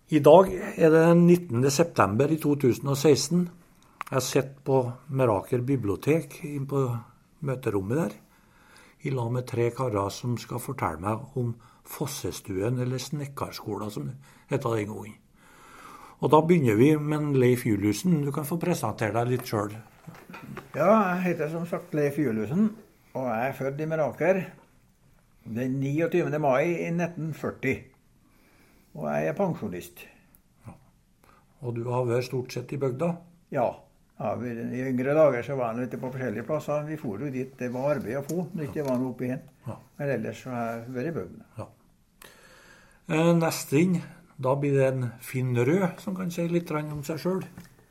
I dag er det 19. september i 2016. Jeg sitter på Meråker bibliotek inn på møterommet der, i lag med 3 karer som skal fortelle meg om Fossestuen, eller snekkerskolen som det heter den gangen. Og da begynner vi med Leif Juliussen. Du kan få presentere deg litt selv. Ja, jeg heter som sagt Leif Juliussen, og jeg er født i Meråker den 29. mai i 1940. Og jeg er pensjonist. Ja. Og du har vært stort sett i bygda? Ja. I yngre dager så var jeg ute på forskjellige plasser. Vi for jo dit, det var arbeid å få, når det ikke var noe oppi igjen. Ja. Men ellers så har jeg vært i bygda. Ja. Neste inn, da blir det en Finn Rød, som kan si litt om seg selv.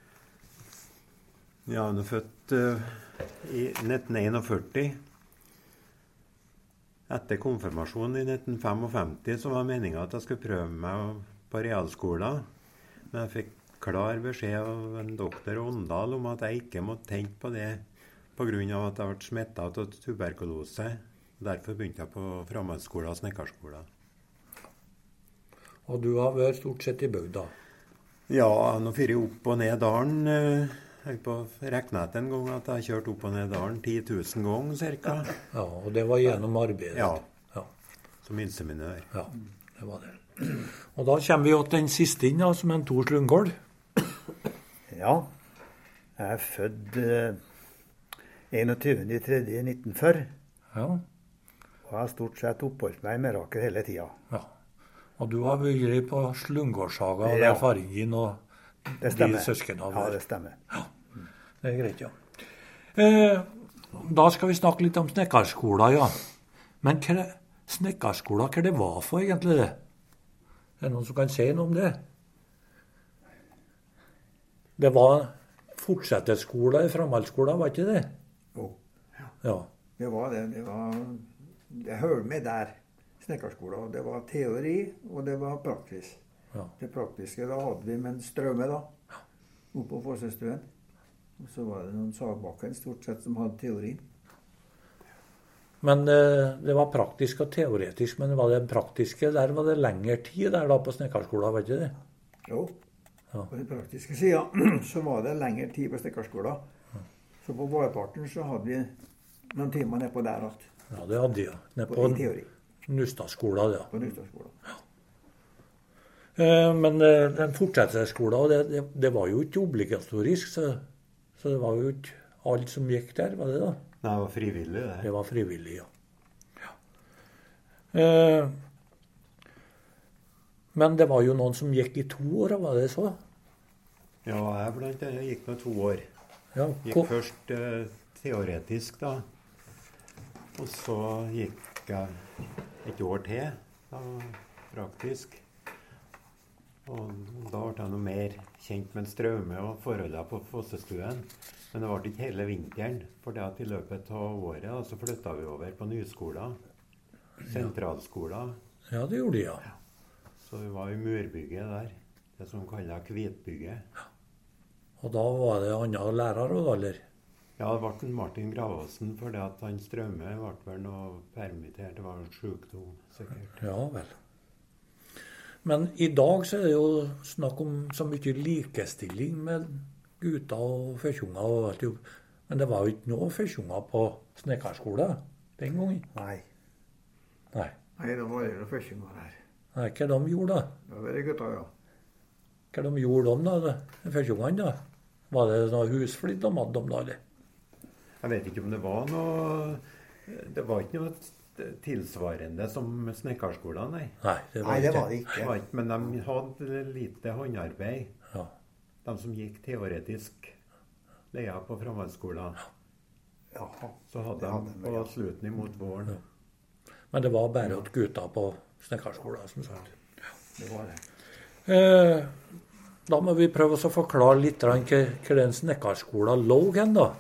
Ja, han er født i 1941. Etter konfirmasjonen i 1955 så var meningen at jeg skulle prøve meg på realskolen. Men jeg fikk klar beskjed av en doktor Åndal om at jeg ikke måtte tenke på det på grunn av at jeg ble smittet av tuberkulose. Derfor begynte jeg på framhaldsskolen og snekkerskolen. Og du har vært stort sett i bygda? Ja, nå fyrer jeg opp og ned dalen. Jeg på reknet en gang at jeg kjørte opp og ned dalen 10 000 ganger cirka. Ja, og det var gjennom arbeidet? Ja, som minsteminør. Ja, det var det. Og da kommer vi til den siste inn, som en Tor Slundgaard. Ja, jeg er født 21.3.1940. Ja. Og jeg har stort sett oppholdt meg i Meråker hele tiden. Ja, og du har vært på Slundgaardsaga og erfaringen din og de søsken av der. Ja, det stemmer. Ja, det er greit, ja. Da skal vi snakke litt om snekkerskolen, ja. Men snekkerskolen, hva det var for egentlig det? Er det noen som kan si noe om det? Det var fortsettesskolen i framhaldsskolen, var ikke det? Jo, ja. Det var det. Det hørte med der, snekkerskolen. Det var teori, og det var praksis. Ja. Det praktiske da hadde vi med en strømme da, oppe på Fossestuen. Og så var det noen sagbakken stort sett som hadde teorien. Men det var praktisk og teoretisk, men var det praktiske der var det lengre tid der da på snekkerskolen, var ikke det? Jo, ja. På den praktiske siden så var det lengre tid på snekkerskolen. Ja. Så på vårparten så hadde vi noen timer nede på der alt. Ja, det hadde vi, ja. Nede på Nustadskolen, ja. På Nustadskolen. Ja. Men den fortsettelsesskolen, det var jo ikke obligatorisk, så det var jo ikke alle som gikk der, var det da? Nei, det var frivillig, det. Det var frivillig, ja. Ja. Men det var jo noen som gikk i 2 år, var det så? Ja, jeg blant annet gikk med 2 år. Ja, gikk først teoretisk da, og så gikk jeg et år til, da, praktisk. Og da ble jeg noe mer kjent med Straume og forholdene på Fossestuen. Men det ble ikke hele vinteren, for det at i løpet av året da, så flyttet vi over på nyskolen, sentralskolen. Ja, det gjorde de, ja. Så vi var i murbygget der, det som kallet Kvitbygget. Ja. Og da var det andre lærere, eller? Ja, det ble Martin Gravåsen, for det at han Straume ble vel noe permittert, det var en sykdom, sikkert. Ja, vel. Men i dag så er det jo snakk om så mye likestilling med gutter og førkjunger og alt. Men det var jo ikke noe førkjunger på snekkerskolen den gangen. Nei. Nei. Nei, det var jo førkjunger her. Nei, hva de gjorde da? Det var det gutta, ja. Hva de gjorde da, førkjungene da? Var det noe husflidd de hadde da, eller? Jeg vet ikke om det var noe... Det var ikke noe tilsvarende som snekkerskolen, nei. Nei, det var det ikke. Men de hadde lite håndarbeid. Ja. De som gikk teoretisk leia på framhaldsskolen. Ja. Så hadde de på slutten imot våren. Ja. Men det var bare at gutta på snekkerskolen, som sagt. Ja, det var det. Da må vi prøve å forklare litt hva den snekkerskolen lå hen, da.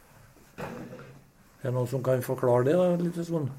Er det noen som kan forklare det, da? Litt sånn?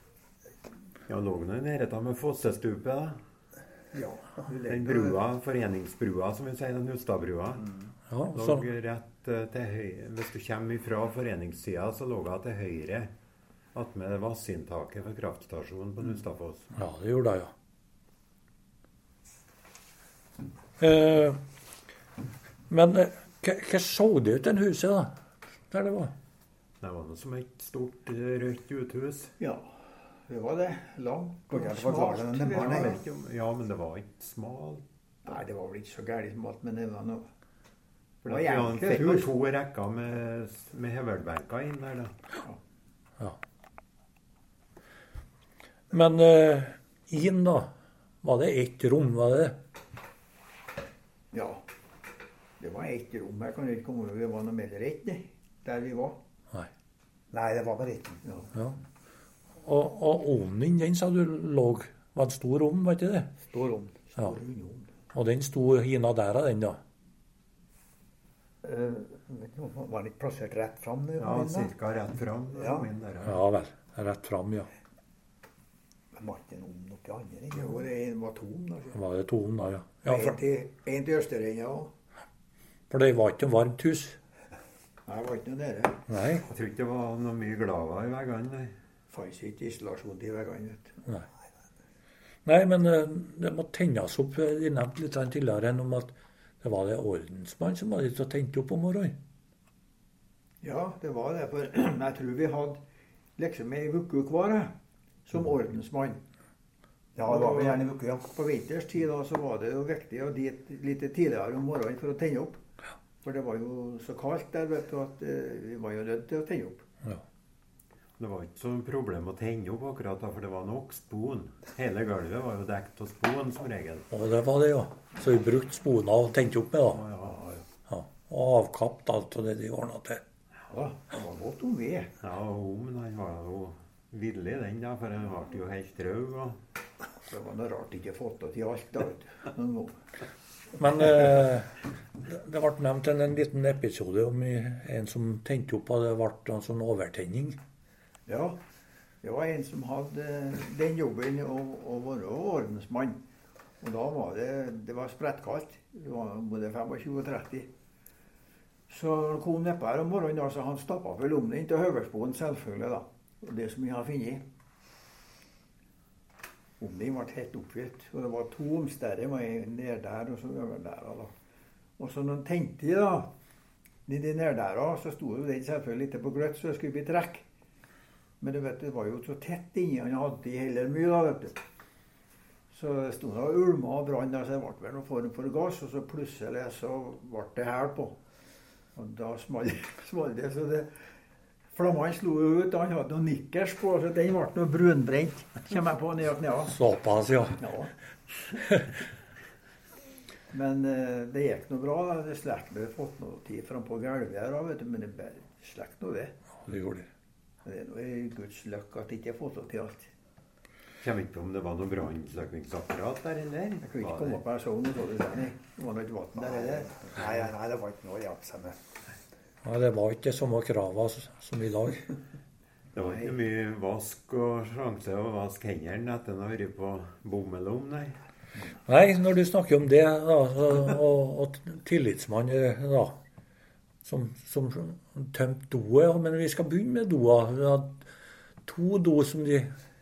Ja, lå det nede med Fossestupet, da. Ja. Den brua, foreningsbrua, som vi sier, den Nustadbrua. Ja, lå rett til høyre. Hvis du kommer fra foreningssiden, så lå det til høyre. Attmed vassinntaket for kraftstasjonen på Nustadfoss. Ja, det gjorde det, ja. Men hva så det ut, den huset, da? Der det var? Det var noe som et stort rødt uthus. Ja, det var det. Langt. Går ikke an å forklare det, men det var det. Ja, men det var ikke smalt. Nei, det var vel ikke så gærent smalt, men det var noe. For det var fikk jo 2 rekker med hevelbenker inn der, da. Ja. Men inn, da? Var det ett rom, var det? Ja, det var ett rom. Jeg kan ikke komme over det var noe mer rett, der vi var. Nei, det var bare ett. Ja. Og ovnen din, den sa du lå, var en stor ovn, var ikke det? Stor rom. Ja. Og den sto hina der av den, da? Var den ikke plassert rett fram? Ja, cirka rett fram. Ja. Ja vel, rett fram, ja. Men var ikke noe annet? Jo, det var tom, da. Var det to ovn, da, ja. Ja, En til Østerøya også. for det var ikke varmt hus. Nei, det var ikke noe dere. Nei. Jeg tror ikke det var noe mye glava i veggene, nei. Fanns ikke isolasjon til veggene, vet du. Nei. Nei, men det må tennes opp. De nevnte litt tidligere om at det var det ordensmann som var litt og tente opp om morgenen. Ja, det var det. For jeg tror vi hadde liksom ei uke hver som ordensmann. Ja, det var vel gjerne uke, ja. På vinterstid da, så var det jo viktig å dit litt tidligere om morgenen for å tenne opp. For det var jo så kaldt der, vet du, at vi var jo nødt til å tenne opp. Ja. Det var ikke sånn problem å tenne opp akkurat da, for det var nok spon. Hele gulvet var jo dekt av spon som regel. Og det var det, ja. Så vi brukte spona og tente opp med, da. Ja. Ja. Og avkapt alt og det de ordnet til. Ja, det var godt om ved. Ja, og men han var jo villig den da, for han ble jo helt rød. Og... Det var noe rart ikke fått til alt da, vet du. Men det ble nevnt en liten episode om en som tente opp, og det ble en sånn overtenning. Ja, det var en som hadde den jobben å være ordensmann. Og da var det var sprettkaldt. Det var både 25 og 30. Så han kom nedpå her om morgenen, da, så han stappet for lommen til høverspoen selvfølgelig da. Og det som vi har funnet. Omning ble helt oppfylt, og det var 2 omsteder, en ned der og så over der. Da. Og så når han tenkte da, de ned der, så stod jo den selvfølgelig litt på gløtt, så det skulle bli trekk. Men du vet, det var jo så tett inni, han hadde i heller mye da, vet du. Så det stod da ulma og brann, så det ble vel noen form for gass, og så plutselig så ble det her på. Og da smalt det, så det... Flammene slo ut, han hadde noen nikkers på, så den ble noe brunbrent. Kommer jeg på ned og knæa. Såpass, ja. Ja. Men det gikk noe bra, da. Det slekk ble fått noe tid frem på gulvet her, vet du, men det bare slekk noe det. Ja, det gjorde det. Det er noe i Guds løkk at det ikke er fått til alt. Kommer ikke på om det var noe brannslukningsapparat der eller? Jeg kunne ikke komme på en sånn, så det var noe ikke vann der, eller? Nei, det var ikke noe å hjelpe seg med. Ja, det var ikke samme kravet som i dag. Det var ikke mye vask og sjanse å vaske hendene etter å ha vært på bommelom, nei. Nei, når du snakker om det, da, og tillitsmann, da, som tømte doet, ja, men vi skal begynne med doa. Vi hadde 2 do som de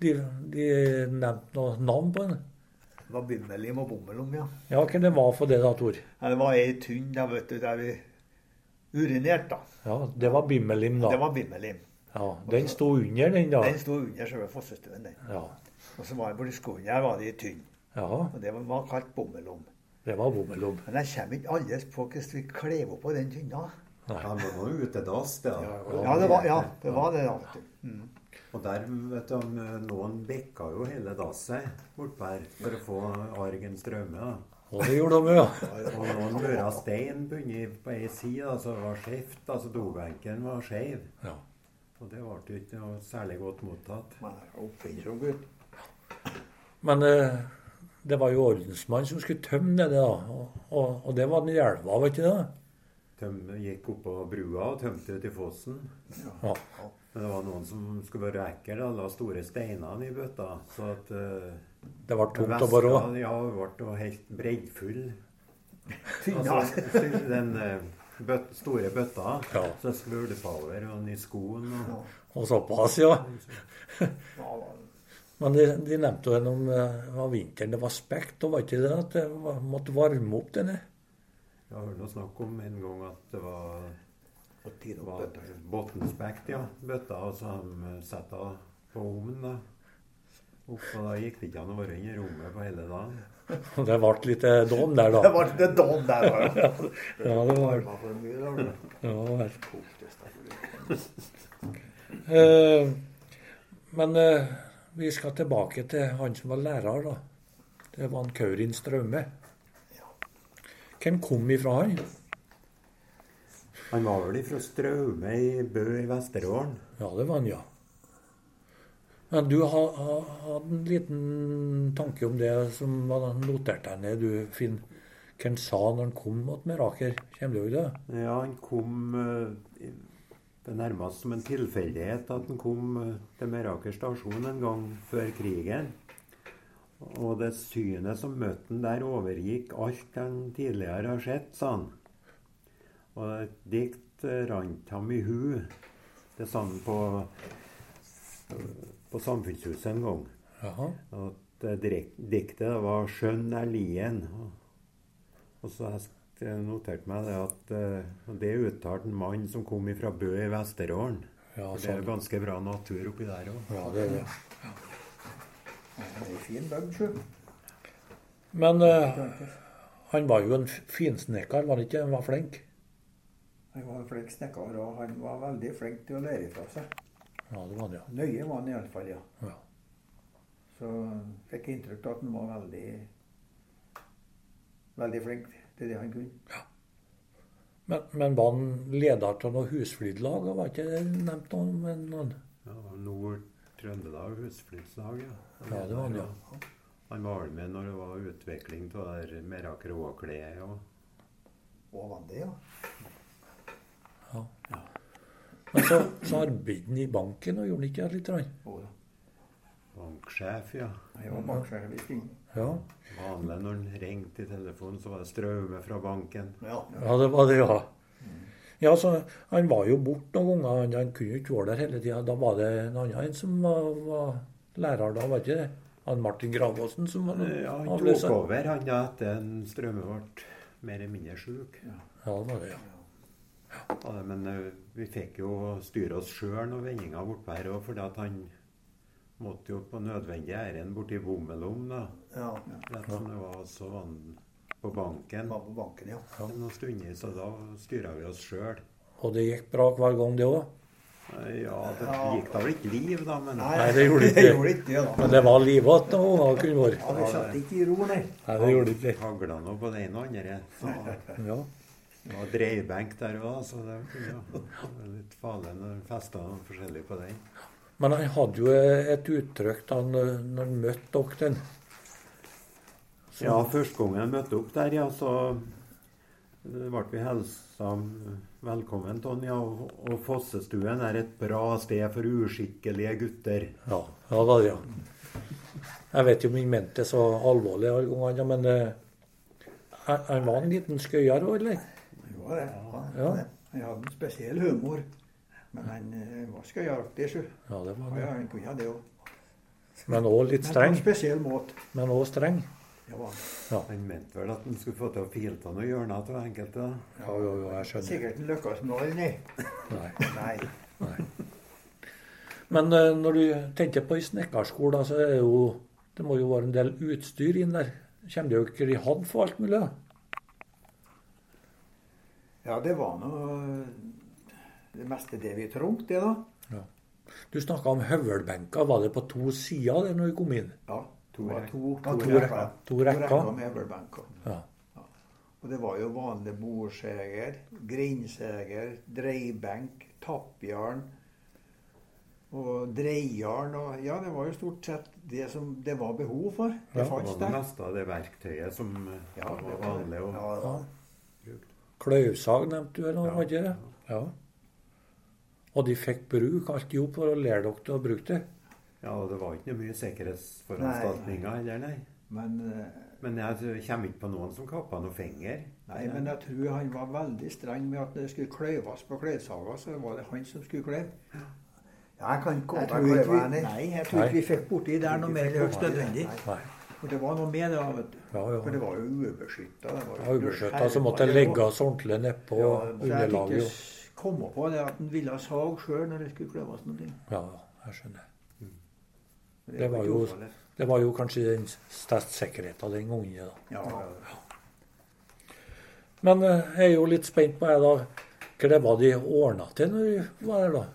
nevnte noe navn på den. Det var bimmelim og bommelom, ja. Ja, hva det var for det da, Tor? Ja, det var ei tynn, da, vet du, der vi urinert, da. Ja, det var bimmelim, da. Det var bimmelim. Ja, den sto under den, da. Den sto under selve fossestuen, den. Ja. Og så var det borti skoen her, var det i tynn. Ja, Og det var kalt bommelom. det var bommelom. Men jeg kommer ikke alle på hvordan vi klev opp på den tynna. Nei. Han var noe utedass, det. Ja, det var det, da, vet du. Og der, vet du, noen bekka jo hele dasset bortpå her for å få argen strømme, da. Og det gjorde de, ja. Og noen møra stein bunnet på ei side, altså det var skjevt, altså dobenken var skjev. Ja. Og det ble jo ikke noe særlig godt mottatt. Oppfinnsom gutt. Men det var jo ordensmann som skulle tømme det, da. Og det var den i elva, vet du det? Gikk opp på brua og tømte ut i fossen. Ja. Men det var noen som skulle være ekkel, da, la store steinene i bøtta, så at Det var tomt å bare også. Ja, det ble helt breddfull. Tynna. Altså, den store bøtta, Ja. så skvulpaver og i skoen. Og... Og såpass, ja. Ja, Men de nevnte jo om det var vinteren, det var spekt, og var ikke det at det måtte varme opp denne? Jeg har hørt noe snakk om en gang at det var bottenspekt, ja, bøtta, og så de satte på ovnen da. Og da gikk det ikke an å være inne i rommet på hele dagen. Det ble litt dom der da. Det var det dom der, da. Ja, det var For mye, da. ja, vel. Men vi skal tilbake til han som var lærer da. Det var han Kaurin Straume. Hvem kom ifra han? Han var vel fra Straume i Bø i Vesterålen. Ja, det var han, ja. Men du hadde en liten tanke om det som var notert deg ned, du, Finn. Hvem sa når han kom mot Meråker? Kjenner du det? Ja, han kom det nærmest som en tilfeldighet at han kom til Meråker stasjon en gang før krigen. Og det synet som møtte han der overgikk alt han tidligere har sett, sa han. Og et dikt rant ham i hu. Det sa han på Samfunnshuset en gang. Jaha. At diktet var 'Skjønn er lien'. Og så har jeg notert meg det at det uttalte en mann som kom fra Bø i Vesterålen. Ja, For det er ganske bra natur oppi der òg. Ja, det er det. Det er en fin bygd, sjø. Men han var jo en finsnekker, var han ikke? Han var flink. Han var en flink snekker, og han var veldig flink til å lære fra seg. Ja, det var han, ja. Nøye var han i alle fall, ja. Ja. Så fikk jeg inntrykk av at han var veldig flink til det han kunne. Men var han leder til noe husflidlag, og var ikke det nevnt noe med noen? Ja, Nord-Trøndelag husflidslag, ja. Ja, det var han, ja. Han var med når det var utvikling av det Meråker Åkleie. Og var det, ja. Ja. Men så arbeidet han i banken, og gjorde han ikke det litt? Og da. Banksjef, ja. Jeg var banksjef i Stingen. Ja. Vanlig når han ringte i telefonen, så var det Straume fra banken. Ja. Ja, det var det, ja. Ja, så han var jo bort noen ganger, han kunne jo ikke være der hele tiden. Da var det en annen som var lærer da, var ikke det? Han Martin Gravåsen som var Ja, han avløser. tok over han da etter en Straume ble mer eller mindre syk. Ja, det var det, ja. Ja, men vi fikk jo styre oss sjøl når vendinga borte her òg, fordi at han måtte jo på nødvendig ærend borti Bommelom, da. Ja. Rett som det var, så var han på banken. Var på banken, ja. Noen stunder, så da styra vi oss sjøl. Og det gikk bra hver gang, det òg? Ja, det gikk da vel ikke liv, da, men Nei, det gjorde det ikke gjorde ikke det, da. Men det var livet at unger kunne være. Ja, vi satt ikke i ro, nei. Nei, det gjorde ikke. hagla nå på det ene og andre. Så Ja. det var dreibenk der òg, så det var litt farlig når han festa noe forskjellig på den. Men han hadde jo et uttrykk da når han møtte dere. Ja, første gangen jeg møtte opp der, ja, så ble vi helsa velkommen, Tonja. Og Fossestuen er et bra sted for uskikkelige gutter. Ja, det var det, ja. Jeg vet jo om han mente det så alvorlig alle gangene, men han var en liten skøyer òg, eller? Det var det. Ja. Han hadde en spesiell humor. Men han var skøyeraktig, sjø. Ja, det var Ja, det. han kunne ha det òg. Men òg litt Men på streng. en spesiell måte. Men òg streng. Ja, var han. Ja. Han mente vel at han skulle få til å file av noen hjørner til enkelte. Da. Ja, jeg skjønner. Sikkert en lykkes med alle, nei. Nei. Nei. Men når du tenker på i snekkerskolen, så er det jo det må jo være en del utstyr inn der. Kommer det jo ikke i hadd for alt mulig? Da? Ja, det var nå det meste det vi trengte, det, da. Ja. Du snakka om høvelbenker. Var det på to sider der når vi kom inn? Ja. To rekker. To rekker. med høvelbenker. Ja. Og det var jo vanlig bordseger, grindseger, dreibenk, tappjern og dreijarn. Og ja, det var jo stort sett det som det var behov for. Det Det fantes var det der. meste av det verktøyet som Ja, var det var vanlig å Ja, Ja. bruke. Kløyvsag nevnte du, eller Ja. var ikke det? Ja. Og de fikk bruk alt i hop for å lære dere til å bruke det. Ja, og det var ikke noe mye sikkerhetsforanstaltninger heller, nei. Men, Men jeg kommer ikke på noen som kappa noen finger. nei, men jeg tror han var veldig streng med at når det skulle kløyves på kløyvsaga, så var det han som skulle kløyve. Ja, jeg kan komme Jeg på tror hvor ikke det var vi, henne. nei, jeg tror ikke vi fikk borti der noe mer høyst nødvendig. Nei. For det var noe med det, vet du. Ja, ja. For det var jo ubeskyttet. Ja, ubeskyttet, så måtte det legges ordentlig nedpå Så jeg fikk underlaget. Jo. ikke komme på det at den ville sag selv når det skulle kløves noe. Ja, jeg skjønner. Det var ikke jo- ufarlig. Det var jo kanskje den største sikkerheten den gangen. Da. Ja, ja. Men jeg er jo litt spent på da, hva det var de ordnet til når de var der da.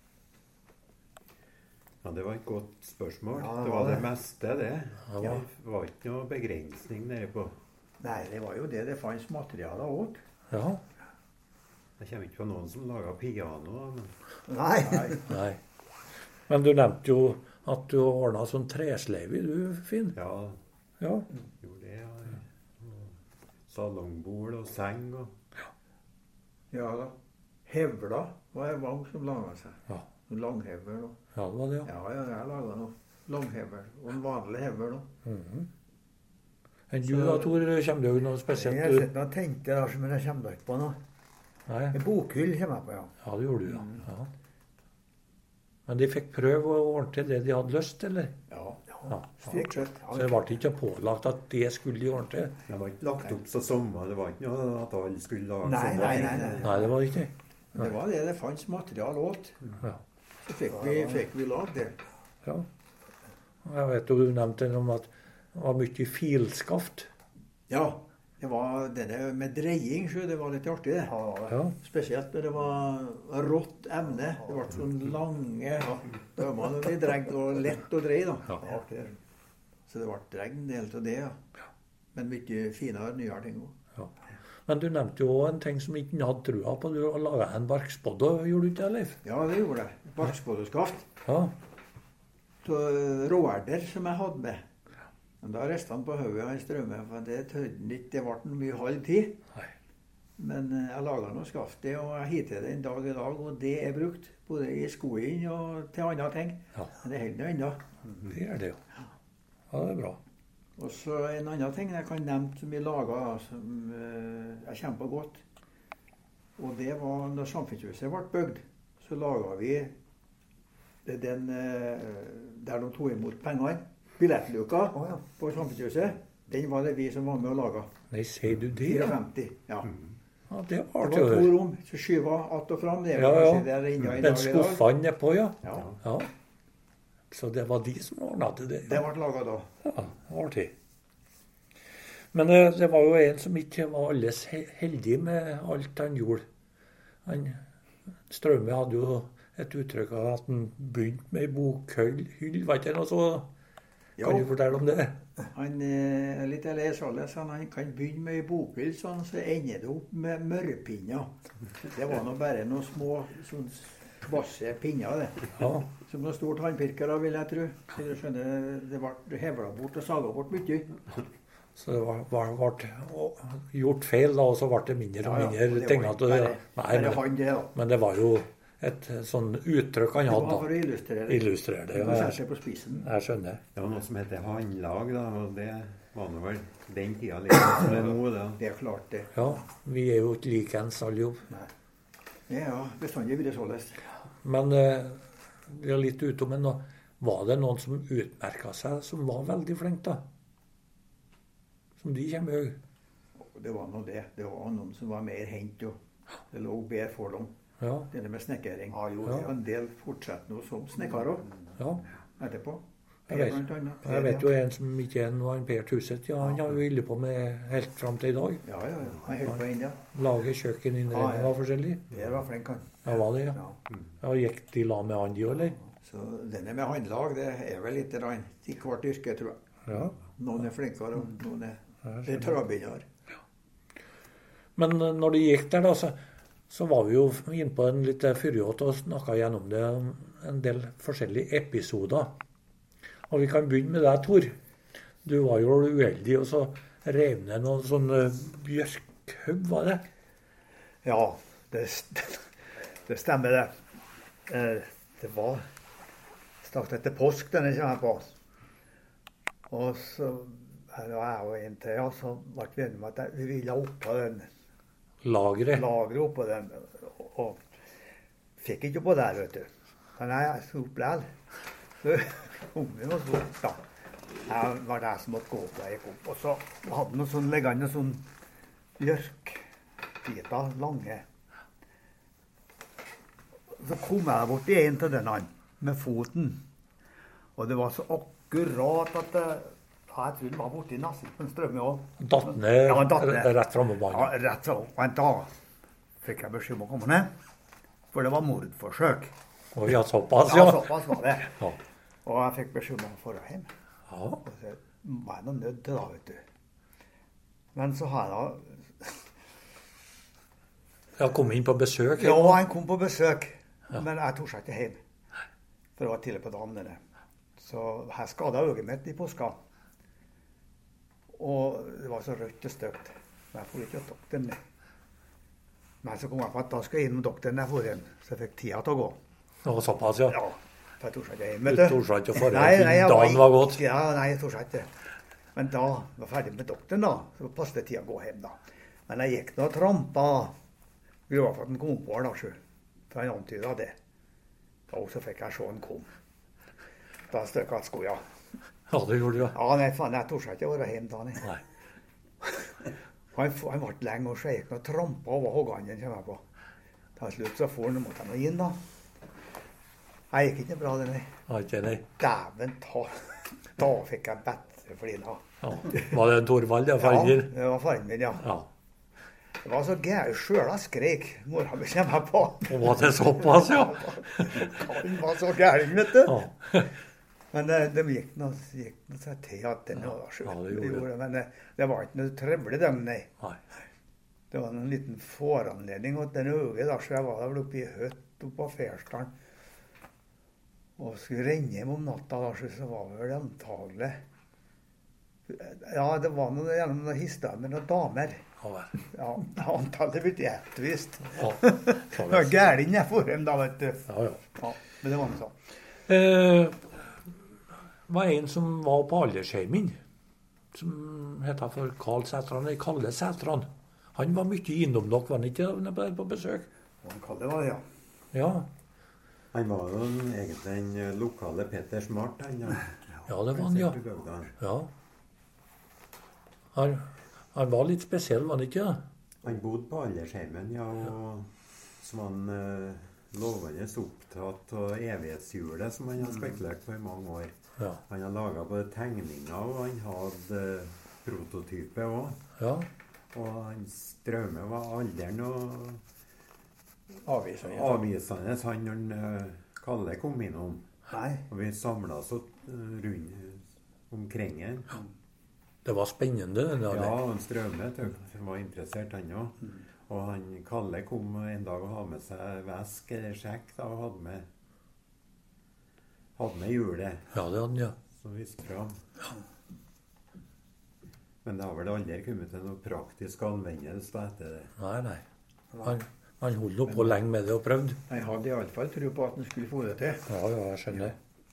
Ja, det var et godt spørsmål. Ja, det var det meste, det. Ja, Det var ikke noe begrensning nede på. Nei, det var jo det fanns materialer åt. Ja, Jeg kommer ikke på noen som laga piano. Men Nei. nei. Men du nevnte jo at du ordnet sånn tresleivi, du, Finn. ja, Ja, gjorde det. Ja. Og salongbord og seng og Ja da. Hevla var det mange som laget seg. Ja. Langhevel og... ja det var det, ja. Ja, jeg laget noe. Langhevel. Og en vanlig hevel også. Enn du da, Tor, kommer det jo noe Jeg spesielt? har Du? sett noe tenkte der, men jeg kommer da ikke på noe. Nei, En bokhyll kommer jeg på, ja. ja, det gjorde du, ja. Ja. Men de fikk prøve å ordne til det de hadde lyst, eller? Ja. Ja. Stort sett. Så det ble ikke pålagt at det skulle de ordne til? det var ikke lagt opp så sommer. Det var ikke noe at alle skulle lage Nei, sånne nei, ting. nei, nei. Nei, det var det ikke. Men det var det fanns material åt. Ja. Så fikk vi lagd det. Ja. Jeg vet jo du nevnte noe om at det var mye filskaft. Ja. Det var denne med dreying, så det var litt artig det. Ja. Spesielt når det var rått emne. Det ble sånn lange dømmer de dregde, og lett å dreie da. Ja. Så det ble dregd en del av det, ja. Men mye finere, nyere ting også. Ja. Men du nevnte jo også en ting som ikke hadde trua på. Du laget en barkspodde, gjorde du ikke det, Leif? Ja, det gjorde jeg. Barkspoddeskaft. Ja. Av råerder som jeg hadde med. Men da reiste han på hodet av en strømme, for det tødde han ikke. Det ble mye halv tid. Nei. Men jeg laget noe skaft det, og jeg hitter det en dag i dag, og det er brukt. Både i skoen og til andre ting. Ja. Men det holder ennå. Det er det jo. Ja, det er bra. Og så en annen ting jeg kan nevne som vi laget, som jeg kjemper godt. Og det var når Samfunnshuset ble bygd, så laget vi den der de tog imot pengene. Billettluka på Samfunnshuset, den var det vi som var med og laget. Nei, sier du det? Ja, 54, ja. ja det var Det artig å var to høre. rom, så skyva att og fram. Det er Ja, ja. kanskje der inne i Den dag i dag. skuffene nedpå, ja. Ja, Ja. Så det var de som ordnet til det. det ble laget da. Ja, det var artig. Men det var jo en som ikke var alles heldig med alt han gjorde. Strømme hadde jo et uttrykk av at han begynte med ei bokhyll. Var ikke det noe så? Kan du fortelle om det? Han er litt lesealder, så han kan begynne med ei bokhyll, sånn, så ender det opp med mørrepinner. Det var nå bare noen små sånn kvasse pinner, det. Ja. Som noen store tannpirkere, vil jeg tro. Så du skjønner, det ble hevla bort og saga bort mye. Så det ble gjort feil, da, og så ble det mindre og mindre ting. Bare han det, da. Men det var jo et sånn uttrykk han Det hadde. var for å Da. illustrere det. Illustrere det. Du Ja, setter det på spissen. jeg skjønner. Det var noe som heter håndlag, da, og det var nå vel den tida litt som det er nå. Da. Det er klart, det. Ja, vi er jo ikke likeens alle jo. Ja, bestandig vært således. Men vi er litt utom en nå. Var det noen som utmerka seg, som var veldig flink, da? Som de kommer jo. Det var nå det. Det var noen som var mer hendt, og det lå bedre for dem. Ja, Det med snekkering. Ja, jo, ja. En del fortsetter nå som snekkere ja. etterpå. Jeg Per vet. blant annet. Jeg vet jo en som ikke er noe, Per Tuset. Ja, han har jo holdt på med helt fram til i dag. Ja, ja, ja. Han holdt på ennå. Lage kjøkkeninnredninger og forskjellig. Per var flink, han. Ja, var det, ja. Ja. Ja, gikk de la med han, de òg, eller? Så denne med håndlag, det er vel litt rann i hvert yrke, tror jeg. Ja. Noen er flinkere, og noen er Jeg litt skjønner. travbindere. Men når de gikk der, da, så var vi jo inne på en litt fyrjåt og snakka gjennom det, en del forskjellige episoder. Og vi kan begynne med deg, Tor. Du var jo uheldig, og så rev ned noen sånne bjørkhaug, var det? Ja, det stemmer det. Det var straks etter påsk denne kommer jeg på. Og så her var jeg og en til, ja, så ble vi enige om at vi ville oppå den Lageret. lagret oppå den, og fikk ikke oppå der, vet du. Nei, jeg sto opp likevel. Så ungen var så opp, da. Jeg var det som måtte gå opp da jeg gikk opp. Og så hadde han noe sånn liggende sånn bjørkbiter, lange. Så kom jeg bort i en til denne med foten. Og det var så akkurat at jeg trodde den var borti nesten på en strømme også. Datt ned rett frem på banen? Ja, rett frem. Og da fikk jeg beskjed om å komme ned. For det var mordforsøk. Oi, ja, såpass, ja. Ja, såpass var det. Ja. Og jeg fikk beskjed om å dra hjem. Ja. Og så var jeg noe nødt til da, vet du. Men så har jeg Ja, kom inn på besøk? Ja, han kom på besøk. Ja. Men jeg torde ikke hjem. For det var tidlig på dagen. Dere. Så jeg skadet øyet mitt i påska. Og det var så rødt og støkt. Men jeg får ikke til doktoren. Men så kom jeg på at da skulle jeg inn med doktoren jeg for hjem. Så jeg fikk tida til å gå. Det var såpass, ja. Ja. For jeg torde ikke hjem, vet du. Du torde ikke å forrige dagen var gått? Ja, nei, jeg torde ikke. Men da var jeg ferdig med doktoren da, så passet tida å gå hjem da. Men jeg gikk nå og trampa. Vi var for at den kom på her da, så. For han antydet det. Da så fikk jeg se han kom. Da støkket jeg skoja. Ja, det gjorde du, ja. Ja, nei, faen, jeg torde ikke å være hjemme da, nei. Han ble lenge, og så jeg gikk nå og trampa over hoggene, kommer jeg på. Til slutt så får han, måtte jeg nå inn da. Jeg gikk ikke bra, det, nei. Nei. Dæven ta. Da fikk jeg bedre flina. Ja. Var det Torvald, ja, faren din? Ja, det var faren min, ja. Ja. Det var så gærent. Sjøla skrek. Mora mi kommer på. Og var det såpass, ja? Han var så gæren, vet du. Ja. Men de gikk noe seg til at den var så. Ja, det gjorde det. Men det var ikke noe trøbbel dem, nei. Nei. Det var en liten foranledning åt den øye, da, så jeg var der oppe i høtt oppe på Fersdalen. Og skulle renne hjem om natta, da, så var det vel antagelig. Ja, det var noe gjennom noen historier med noen damer. Ja, antallet ble gjettvist. Ja, det var gærlig jeg for dem da, vet du. Ja, men det var noe sånn. Var en som var på aldersheimen, som heter for Karl Sætran, eller Kalle Sætran. Han var mye innom dere, var han ikke på besøk? Kalle var det, ja. Ja. Han var jo egentlig den lokale Peter Smart, han. Ja, det var han, ja. Ja. Han var litt spesiell, var han ikke det? Han bodde på aldersheimen, ja, og som han lovende opptatt av evighetshjulet, som han har spekulert på i mange år. Ja. Han har laget både tegninger, og han hadde prototype også. Ja. Og hans drømme var alderen og avvisende han når Kalle kom innom. Nei. Og vi samlet oss rundt omkring han. Det var spennende. Ja, han Strømme var interessert han også. Og han Kalle kom en dag og hadde med seg vesk eller sjekk da, og hadde med hjulet. Ja, det hadde han, ja. Så viste fram. Men det har vel aldri kommet til noe praktisk anvendelse da etter det. Nei. Han holdt nå på lenge med det og prøvde. Jeg hadde i alle fall tro på at han skulle få det til. Ja, jeg skjønner.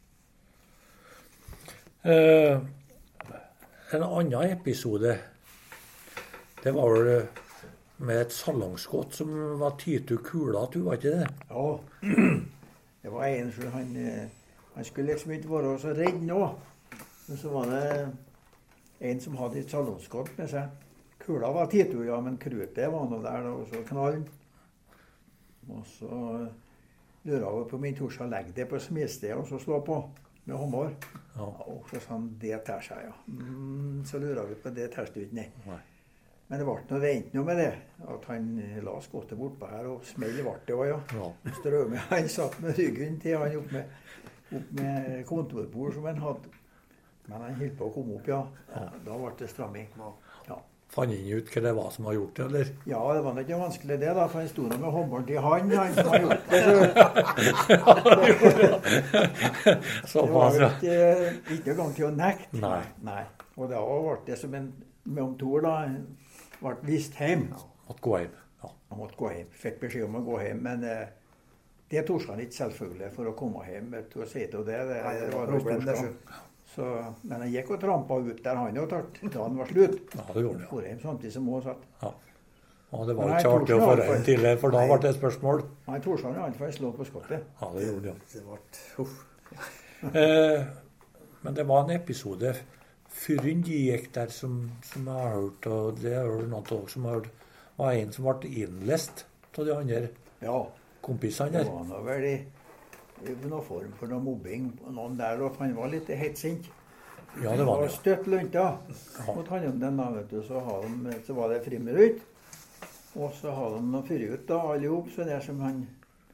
En annen episode, det var vel med et salongskudd som var tytu kula, du var ikke det? Ja, det var en som han skulle liksom ikke være så redd nå. Men så var det en som hadde et salongskudd med seg. Kula var tytu, ja, men krutet var noe der, og så knall. Og så lurer jeg på min torsa, legg det på smidstedet og så slå på med håndbar. Ja. Og så sa han, det tær seg, ja. Så lurer vi på det tærste ut, nei. Men det ble noe vent noe med det. At han la skottet bort på her, og smell ble det også, ja. Strømme, han satt med ryggen til han opp med kontorbord som han hadde. Men han holdt på å komme opp, ja. Da ble det stramming. Ja. Fant han ut hva det var som har gjort det, eller? Ja, det var ikke vanskelig det da, for han sto nå med håndbånd til han som har gjort det. Så det var ikke noe gang til å nekte. Nei. Og da ble det som en med om to da, ble vist hjem. Måtte gå hjem. Ja. Han måtte gå hjem. Fikk beskjed om å gå hjem, men det torde han ikke selvfølgelig for å komme hjem til å si til det. Det var problem det. Men han gikk og trampa ut der han jo tatt da han var slutt. Ja, det gjorde det. For hjem samtidig som hun satt. Ja. Ja, det var ikke artig å få regne tidligere, for da ble det et spørsmål. Nei, Torsson har iallfall slått på skottet. Ja, det gjorde det. Det ble, Men det var en episode før de gikk der som jeg har hørt, og det er jo noen av dere som har hørt, var en som ble innlest av de andre kompisene der. Det var noe vel i noen form for noe mobbing på noen der, og han var litt hetsint. Ja, det var det. Støtt lunta mot han om den da, vet du, så var det friminutt. Og så har de noe fyrig ut da, alle ihop, så det som han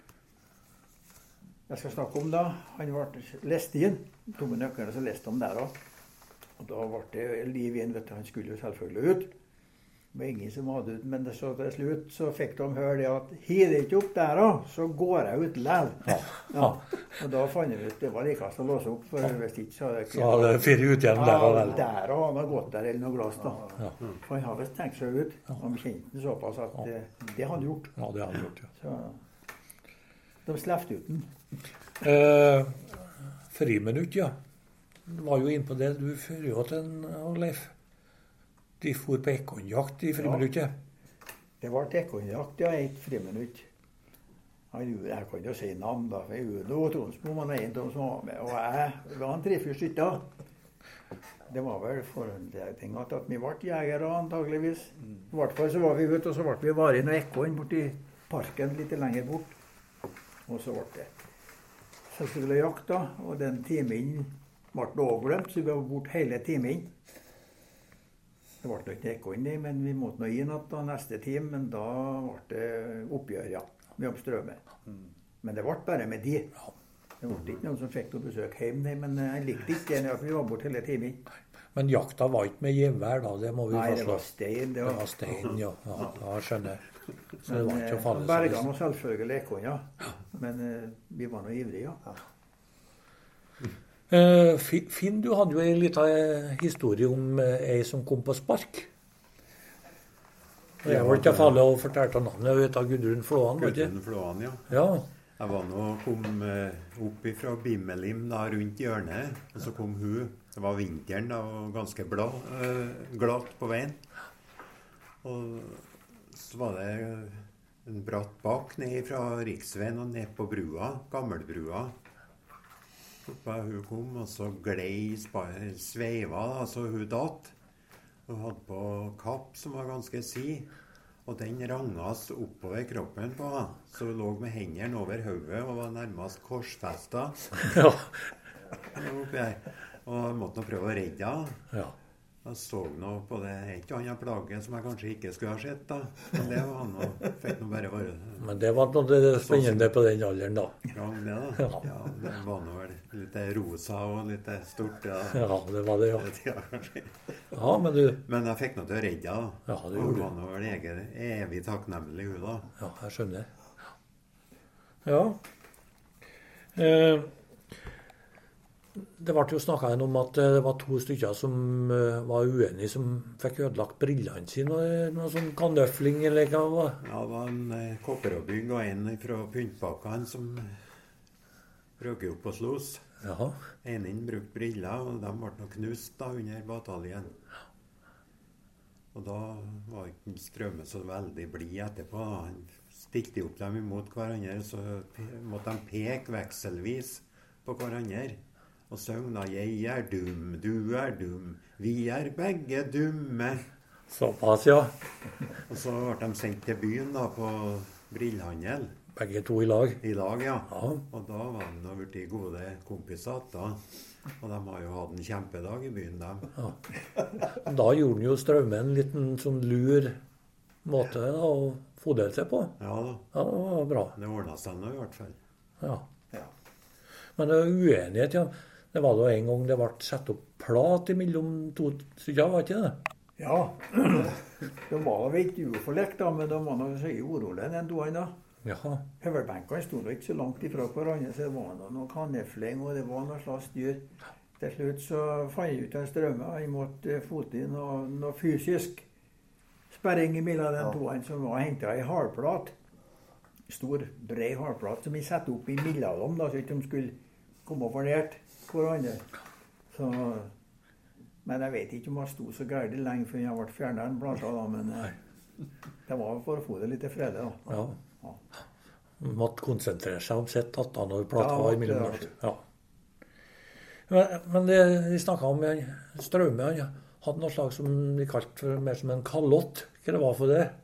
jeg skal snakke om da, han ble lest inn, tomme nøklene, så leste de der da. Og da ble det liv igjen, vet du, han skulle jo selvfølgelig ut. Det var ingen som hadde ut, men så til slutt så fikk de høre det at «Hiv det ikke opp der da, så går jeg ut lev». Ja. Og da fant jeg ut, det var likast å låse opp, for hvis ikke så hadde jeg ikke... Så hadde det fyrig ut igjen der og vel. Ja, der og han har gått der eller noe glass da. For han har vist tenkt seg ut. Han kjente den såpass at det hadde han gjort. Ja, det hadde han gjort, ja. Så de slefte ut den. Friminutt, ja. Du var jo inne på det, du fører jo til en Leif. De for på ekornjakt i friminuttet. Det ble ekornjakt, ja, et friminutt. Jeg kan jo si navn da, for Uno og Tronsmo var en av dem som var med, og jeg var en 3-4 stykker. Det var vel forutsetning at vi ble jegere antageligvis. I hvert fall så var vi ute, og så ble vi varig noen ekorn borti parken litt lenger bort. Og så ble det selvfølgelig jakt da, og den timen ble overglemt, så vi var bort hele timen. Det ble ikke ekorn, men vi måtte nå inn da neste time, men da ble det oppgjør, ja, med Strømme. Men det ble bare med de. Det ble ikke noen som fikk noe besøk hjem, men jeg likte ikke det at vi var bort hele timen. Men jakta var ikke med gevær da, det må vi fastslå. Nei, det var stein. Det var stein, ja. Ja, skjønner jeg. Så det var ikke å falle berga nå selvfølgelig ekorn, ja. Men vi var nå ivrige, ja. Finn, du hadde jo en liten historie om ei som kom på spark. Jeg var ikke fallet og fortalte navnet. Jeg vet av Gudrun Flåan, vet du? Gudrun Flåan, ja. Ja. Jeg var nå kom opp fra Bimmelim da, rundt hjørnet, og så kom hun. Det var vinteren da, og ganske glatt på veien. Og så var det en bratt bak ned fra riksveien og ned på brua, gammelbrua. Hun kom, og så glei sveiva, så hun datt. Hun hadde på kapp som var ganske og den rangas oppover kroppen på henne. Så hun lå med hendene over hodet og var nærmest korsfestet. Ja. Og jeg måtte nå prøve å redde henne. Ja. Jeg så nå på det et eller annet plage som jeg kanskje ikke skulle ha sett da. Men det var noe, fikk nå bare være. Men det var noe spennende på den alderen da. Ja, det da. Ja, det var nå vel litt rosa og litt stort. Ja, ja det var det, ja. Ja, men jeg fikk nå til å redde da. Ja, det gjorde du. Hun var nå vel evig takknemlig hun da. Ja, jeg skjønner. Ja. Det ble jo snakket om at det var 2 stykker som var uenige, som fikk ødelagt brillene sine. Noe sånn kanøfling eller hva? Ja, det var en Kopperøbygg og en fra Pyntbakkene som røk opp og slåss. Ja. En brukte briller, og de ble nok knust da under bataljen. Og da var ikke Strømme så veldig blid etterpå. Han stilte opp dem imot hverandre, så måtte de peke vekselvis på hverandre. Og søng da, jeg er dum, du er dum, vi er begge dumme. Såpass, ja. Og så ble de sendt til byen da, på brillhandel. Begge 2 i lag? I lag, ja. Ja. Og da var de blitt gode kompiser da. Og de har jo hatt en kjempedag i byen, dem. Ja. Da gjorde den jo Strømme en liten sånn lur måte da, å fodre seg på. Ja da. Ja, det var bra. Det ordnet seg nå i hvert fall. Ja. Men det var uenighet, ja. Det var da en gang det ble satt opp plat mellom 2 stykker, var ikke det? Ja, de var vel ikke uforlekt da, men de var noe så urolig den doen da. Jaha. Høvelbenkene stod ikke så langt ifra hverandre, så det var noe kanefling, og det var noe slags dyr. Til slutt så fant jeg ut en Strømme, jeg måtte fote inn noe fysisk sperring mellom den doen som var hentet i hardplat. Stor, bred hardplat som vi satte opp i mellom dem, da, så ikke de skulle komme for nært hverandre. Så, men jeg vet ikke om jeg stod så gærlig lenge før jeg ble fjernet en blant da, men Det var for å få det litt i frede, da. Ja. Man måtte konsentrere seg om sitt da når plata var imellom. Ja. Men de snakket om Straume, han hadde noe slag som de kalte for mer som en kalott. Hva det var for det?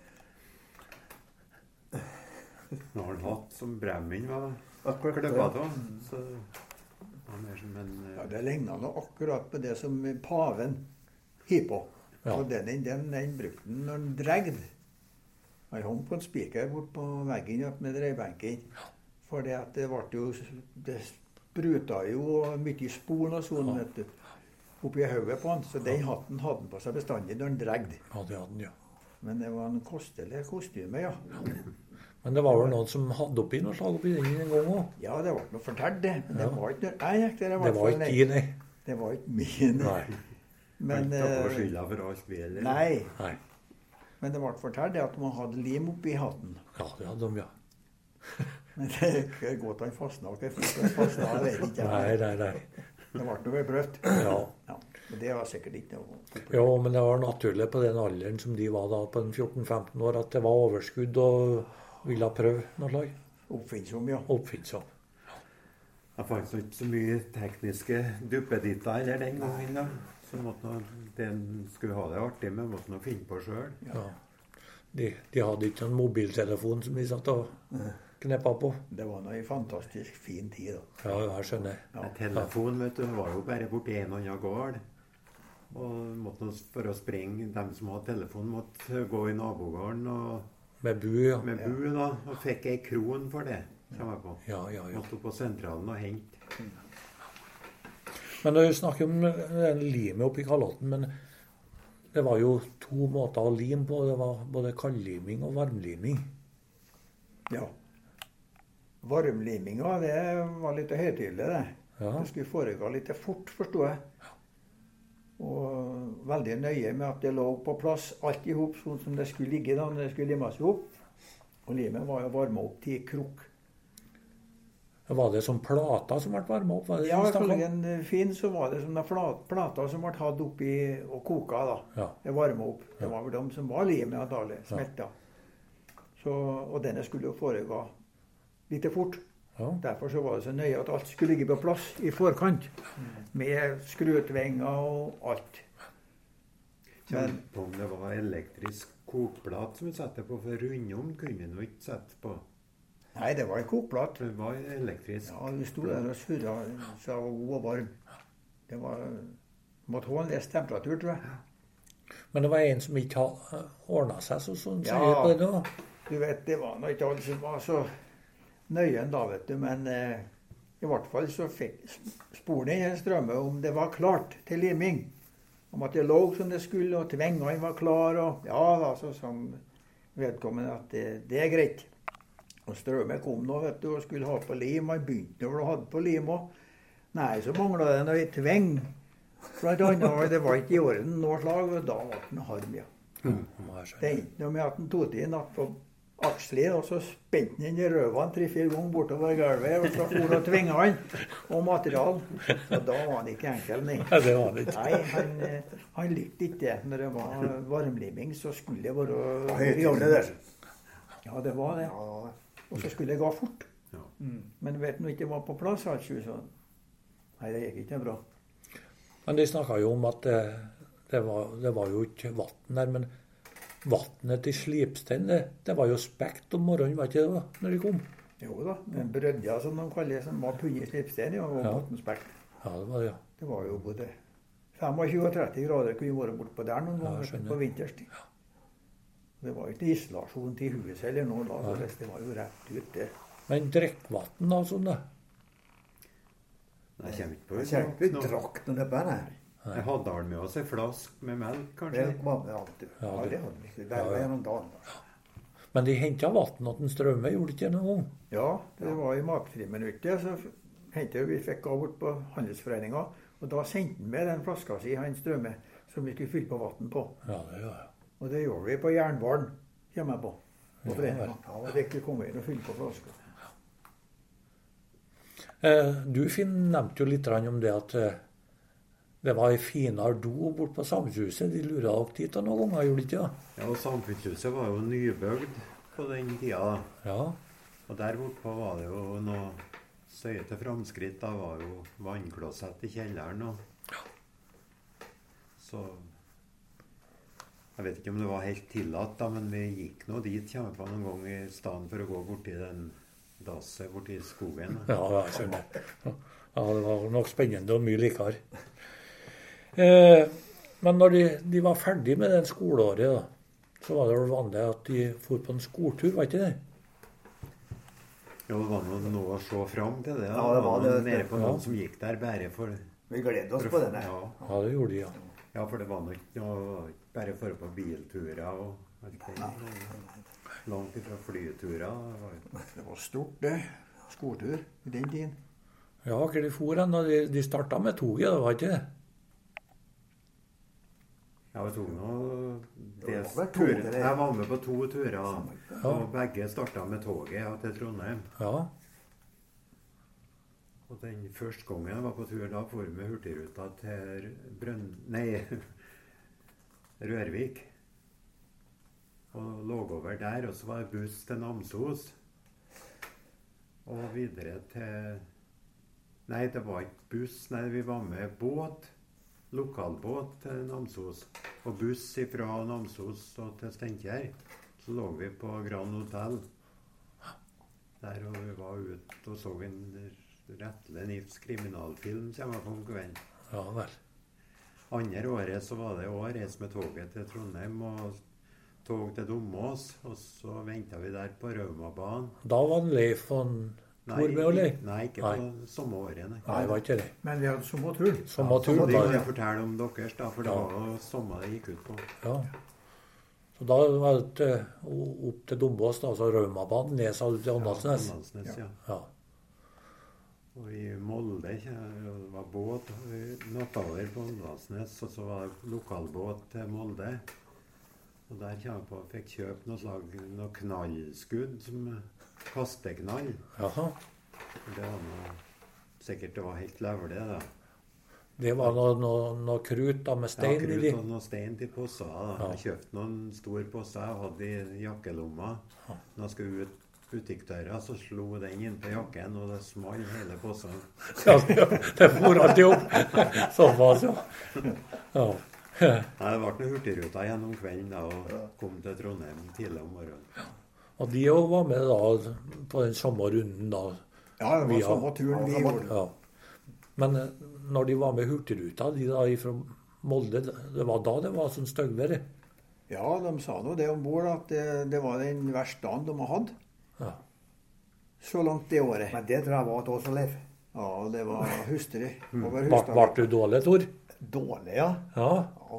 Nå har han hatt som bremmen var kløpet da. Så han som en... Ja, det lignet noe akkurat på det som paven hiv på. Ja. Og den brukte han når han dregde. Han hang på en spiker bort på veggen opp med dreibenken. For det at det ble jo... Det spruta jo mye spon og sånn, vet du. Oppi hodet på han. Så den hatten hadde han på seg bestandig når han dregde. Ja, det hadde han, ja. Men det var en kostelig kostyme, ja. Men det var vel noen som hadde oppi noe slag oppi den en gang også? Ja, det ble noe fortalt det. Men det var ikke noe jeg gikk der. Det var ikke i, nei. Det var ikke mye, Nei. Men, Han tar på skylda for alt vi eller? nei. Men det ble fortalt det at man hadde lim oppi hatten. Ja, det hadde de, ja. Men det er godt han fastna. Jeg vet ikke. Nei. Det ble noe brøtt. Ja. Men det var sikkert ikke noe. Jo, men det var naturlig på den alderen som de var da, på 14-15 år, at det var overskudd og ville prøve noe slag. Oppfinnsom, ja. Oppfinnsom. Jeg fant ikke så mye tekniske duppeditter eller den gangen da. Så måtte den skulle ha det artig, men måtte noe finne på selv. Ja. De hadde ikke en mobiltelefon som de satt og kneppa på. Det var noe fantastisk fin tid da. Ja, jeg skjønner. Ja. Telefon, vet du, var jo bare borti en annen gård. Og måtte for å springe, dem som hadde telefon, måtte gå i nabogården og Med bu, ja. med bu da, og fikk ei kron for det, kommer jeg på. Ja. Måtte på sentralen og hente. Men når vi snakker om den limet oppi kalotten, men det var jo to måter å lime på. Det var både kaldliming og varmliming. Ja. Varmliminga, det var litt høytidelig, det. Ja. Det skulle foregå litt fort, forstår jeg. Og veldig nøye med at det lå på plass alt i hop, sånn som det skulle ligge da, når det skulle limes ihop. Og limet var jo varmet opp til krok. Var det som plater som ble varmet opp? Var det Ja, det vi snakket ifølge om? en fin så var det sånne plater som ble hatt oppi og koka da. Ja. Det varmet opp. Det var vel de som var limet antallet, smelta. Og denne skulle jo foregå litt fort. Ja. Derfor så var det så nøye at alt skulle ligge på plass i forkant. Med skrutvinger og alt. Men Kjente om det var elektrisk kokplat som vi satte på, for rundom kunne vi nå ikke sette på. nei, det var en kokplate. Det var elektrisk. Ja, vi sto der og surra så det var god og varm. Det var måtte ha en viss temperatur, tror jeg. Men det var en som ikke hadde ordnet seg sånn Ja. seriøst på det nå. Du vet, det var nå ikke alle som var så nøye da, vet du. Men i hvert fall så fikk sporene i Straume om det var klart til liming. Om at det lå som det skulle, og tvengene var klar, og ja da, så som vedkommende at det er greit. Og Straume kom nå, vet du, og skulle ha på lim. Han begynte når du hadde på lim også. Nei, så manglet det noe tveng. Blant annet, det var ikke i orden noe slag, og da var det en harm, ja. Det endte noe med at han tok inn natt på akslet, og så spente han inn i røven 3-4 ganger bortover gulvet, og så for og tvinga han og material. Så da var han ikke enkel, nei. Ja, det var det ikke. Nei, han likte ikke det. Når det var varmliming, så skulle det være Høytidelig, det. Ja, det var det. Og så skulle det gå fort. Ja. Men vet du ikke det var på plass, altså, så nei, det gikk ikke bra. Men de snakket jo om at det var jo ikke vatten der, men vattnet til slipstein, det var jo spekt om morgenen, var ikke det da, når de kom? Jo da, den brødja som de kaller det, som var punnet slipstein, ja, og Ja. vattenspekt. Ja, det var det, ja. Det var jo både 25 og 30 grader kunne vært borte på der noen Ja, ganger skjønner. på vinterstid. Det var jo ikke isolasjon til huset eller noe da, så det var jo rett ut det. Men drikkvatten da, sånn da? Jeg kommer ikke på Jeg det. kjente vi drakk noe på den her. Jeg hadde vel med oss en flask med melk, kanskje. Det var med alt. Ja, det hadde vi ikke. Det var gjennom dagen. Men de hentet vatten til Straume, gjorde de ikke noen gang? Ja, det var i matfriminuttet, så hentet vi fikk av bort på handelsforeninga, og da sendte han med den flaska si, han Straume, som vi skulle fylle på vatten på. Ja, det gjør jeg. Og det gjorde vi på jernbaren hjemme på foreninga. vel. Ja, og fikk vi komme inn og fylle på flaska. Du, Finn, nevnte jo litt om det at Det var en finere do bort på Samfunnshuset. De lurer dere dit da noen ganger, gjorde de ikke det? Ja, og Samfunnshuset var jo nybygd på den tida. Ja. Og der bortpå var det jo noe søye til framskritt. Da var jo vannklosett i kjelleren. Så jeg vet ikke om det var helt tillatt, da, men vi gikk nå dit kommer på noen gang i stedet for å gå borti den dasset borti skogen. Ja, jeg skjønner. Ja, det var nok spennende og mye likere. Men når de var ferdig med den skoleåret, da, så var det vel vanlig at de for på en skoletur, var ikke det? Ja, det var noe å se fram til det. Da. Ja, det var det. Nede på noen som gikk der bare for... Vi gleder oss på denne. Ja, det gjorde de, ja. Ja, for det var nok bare for på bilturer og alt det. Langt ifra flyturer. Det var stort, det. Skoletur i den tiden. Ja, hvor de for hen, og de startet med toget, det var ikke det? Ja, vi tok noe... turer. Jeg var med på 2 turer, og begge startet med toget til Trondheim. Ja. Og den første gangen jeg var på tur, da for vi med hurtigruta til Rørvik. Og lå over der, og så var det buss til Namsos. Og videre til... Nei, det var ikke buss, nei, vi var med båt. Lokalbåt til Namsos. Og buss fra Namsos og til Steinkjer. Så lå vi på Grand Hotel. Der og vi var ute og så en... Rettle Nifs kriminalfilm som jeg kom kvelden. Ja, vel. Andre året så var det å reise med toget til Trondheim og tog til Domås, og så ventet vi der på Raumabanen. Da var det Leif von Torbe, eller? Nei, ikke på samme året. Nei, det var ikke det. Men vi hadde samme tur. Samme tur, det kan da. jeg fortelle om deres, da, for det var jo samme det gikk ut på. Ja. Så da var det opp til Domås, da, så Raumabanen, ned sa du til Åndalsnes. Åndalsnes, ja. Og i Molde det var båt nordover på Åndalsnes, og så var det lokalbåt til Molde. Og der kommer jeg på fikk kjøpe noe knallskudd, som kasteknall. Jaha. Det var sikkert det var helt levlig, da. Det var noe krut da, med stein? Ja, krut og noe stein til posser. Ja. Jeg kjøpte noen store posser jeg hadde i jakkelomma. Når jeg skulle ut butikkdøra, så slo den inn på jakken, og det small hele posen. Ja, det for alltid opp. Såpass, ja. Ja. Nei, det ble noen hurtigruta gjennom kvelden da, og kom til Trondheim tidlig om morgenen. Og de også var med da, på den samme runden da. Ja, det var samme turen vi gjorde. Ja. Men når de var med hurtigruta, de da fra Molde, det var da det var sånn støggvær? Ja, de sa nå det ombord, at det var den verste dagen de har hatt. Ja. Så langt det året. Men det tror jeg var til oss og Leif. Ja, det var hustrig. Ble du dårlig, Tor? Dårlig, ja. Ja.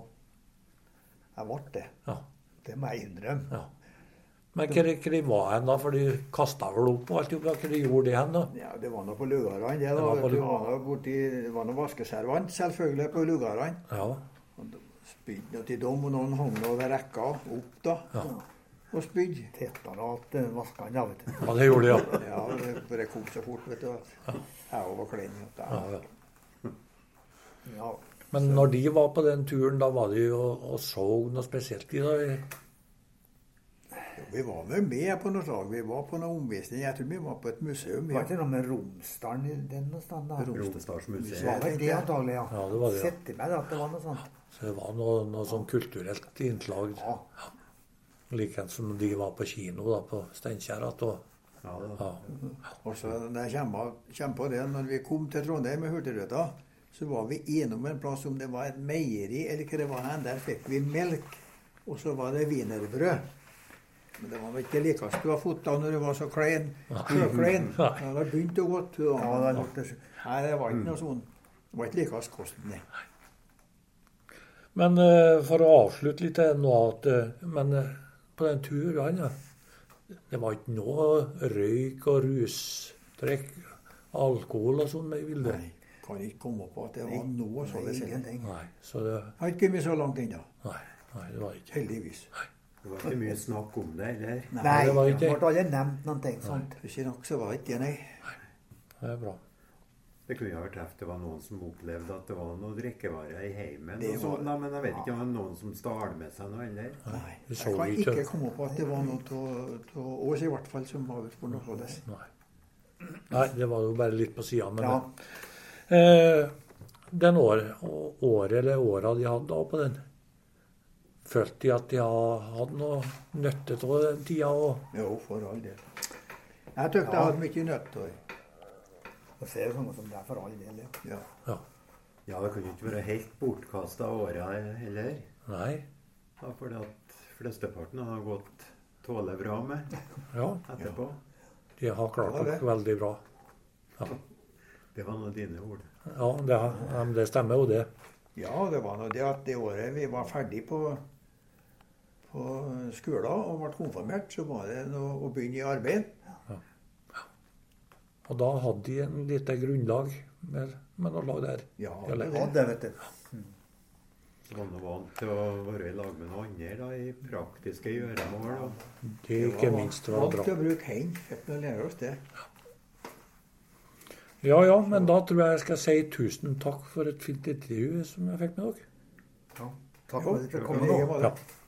Jeg ble det. Ja. Det må jeg innrømme. Ja. Men hva var hen da? For de kastet vel opp og alt, hva de gjorde det hen da? Ja, det var noe på Lugaran, det da. Det var noe vaskeservant, selvfølgelig, på Lugaran. Ja. Spydde noe til dem, og noen hang over rekka opp da. Ja. Og spydde. Tetta da at vaska han, ja, vet du. Ja, det gjorde de, ja. Ja, det kom så fort, vet du. Jeg var klein. Ja. Men når de var på den turen, da var de jo og så noe spesielt i da? Vi var med på noe slag. Vi var på noen omvisning. Jeg tror vi var på et museum. Det var ikke noe med Romsdalen i den noe sted da? Romsdalsmuseet. Det var vel det antagelig, ja. Ja, det var det, ja. Sett i meg at det var noe sånt. Så det var noe sånn kulturelt innslag. Ja. Like som de var på kino da, på Steinkjer. Ja. Og så når jeg kommer på det, når vi kom til Trondheim med hurtigruta, så var vi innom en plass om det var et meieri, eller hva det var hen. Der fikk vi melk, og så var det wienerbrød. Men det var ikke likast du har fått da når du var så klein. Klein. Det var begynt å gått. Nei, det var ikke noe sånn. Det var ikke likast kosten, nei. Men for å avslutte litt nå, men på den turen, ja, det var ikke noe røyk og rusdrikk, alkohol og sånn med i bildet. Nei, kan ikke komme på at det var noe så det sier. Nei, så det... Jeg har ikke kommet så langt ennå. Nei, det var ikke. Heldigvis. Det var ikke mye snakk om det, eller? Nei, det var ikke. Det ble aldri nevnt noen ting sånt. Ikke nok så var det ikke, nei. Det er bra. Det kunne ha vært at det var noen som opplevde at det var noe drikkevarer i heimen, Det og sånn, men jeg vet ikke om det var noen som stjal med seg noe heller. Nei, Vi jeg så kan ikke. ikke komme på at det var noe av oss i hvert fall som var ute på noe sånt. Nei, det var jo bare litt på siden. Men Ja. den året eller åra de hadde da på den, følte de at de hadde noe nytte av den tida? Jo, for all del. Jeg tykte jeg hadde mye nytte av det. Og ser jo sånne som det er for all del. Ja. Ja. Ja, det kunne ikke være helt bortkasta åra heller. Nei. Da, fordi at flesteparten har gått tålelig bra med Ja, etterpå. de har klart Ja, det. det veldig bra. Det var nå dine ord. Ja, det stemmer jo det. Ja, det var nå det at det året vi var ferdig på skolen og ble konfirmert, så var det å begynne i arbeid. Og da hadde de en lite grunnlag med noe lag der. Ja, Eller- det. Ja, det vet du. Så var nå vant til å være i lag med noen andre da, i praktiske gjøremål. Og Det ikke minst var vant bra. til å bruke hendene. Fikk nå lære oss det. Ja, men da tror jeg skal si tusen takk for et fint intervju som jeg fikk med dere. Ja. Takk Jo, for at dere kom det nå. var det. Ja.